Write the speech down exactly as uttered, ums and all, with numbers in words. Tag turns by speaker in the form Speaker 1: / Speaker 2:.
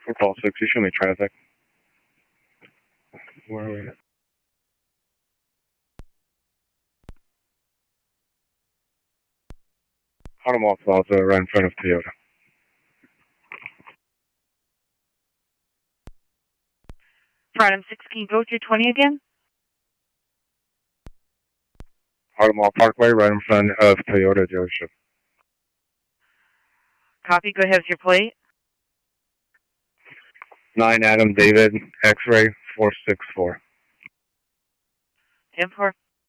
Speaker 1: For call six, you show me traffic. Where are we? Automall Plaza, right in front of Toyota.
Speaker 2: For item six, can you go through twenty again?
Speaker 1: Automall Parkway, right in front of Toyota dealership.
Speaker 2: Copy. Go ahead with your plate.
Speaker 1: nine Adam David, X-ray four six four.
Speaker 2: ten four.